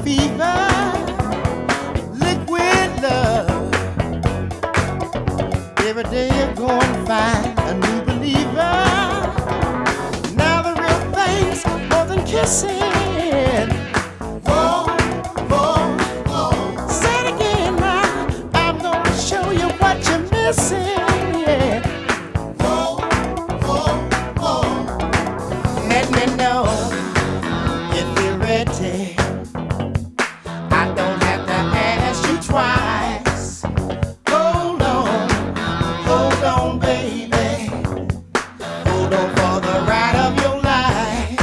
fever, liquid love. Every day you're going to find a new believer. Now the real thing's more than kissing. Whoa, whoa, whoa. Say it again now. I'm gonna show you what you're missing. Yeah. Whoa, whoa, whoa. Let me know if you're ready. I don't have to ask you twice. Hold on, baby. Hold on for the ride of your life.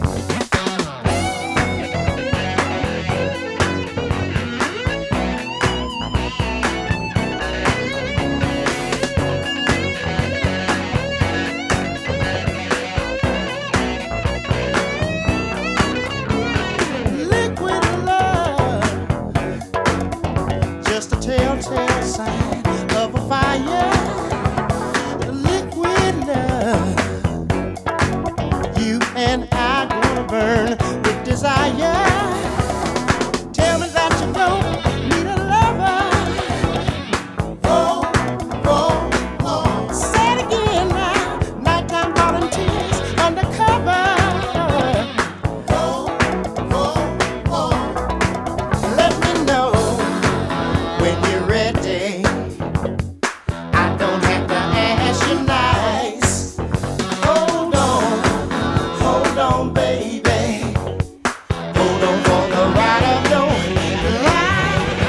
Liquid love, just a telltale sign of a fire. Liquid love, you and I gonna burn with desire. Tell me that you don't need a lover. Whoa, whoa, whoa. Say it again now. Nighttime volunteers undercover. Whoa, whoa, whoa. Let me know when you're ready. I don't have to ask you nice. Hold on, baby. Hold on for the ride of your life.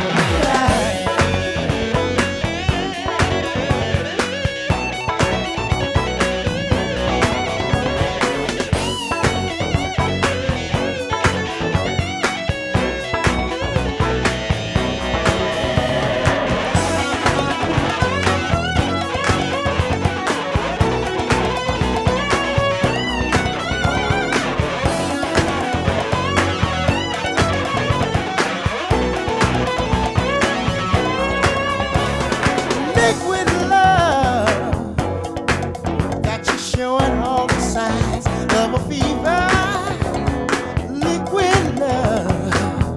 Liquid love, got you showing all the signs of a fever. Liquid love,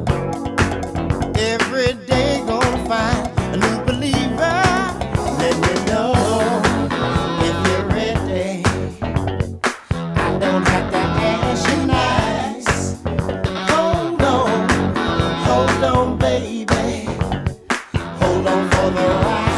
every day gonna find a new believer. Let me know if you're ready. I don't have to ask you nice. Hold on, baby. Hold on for the ride.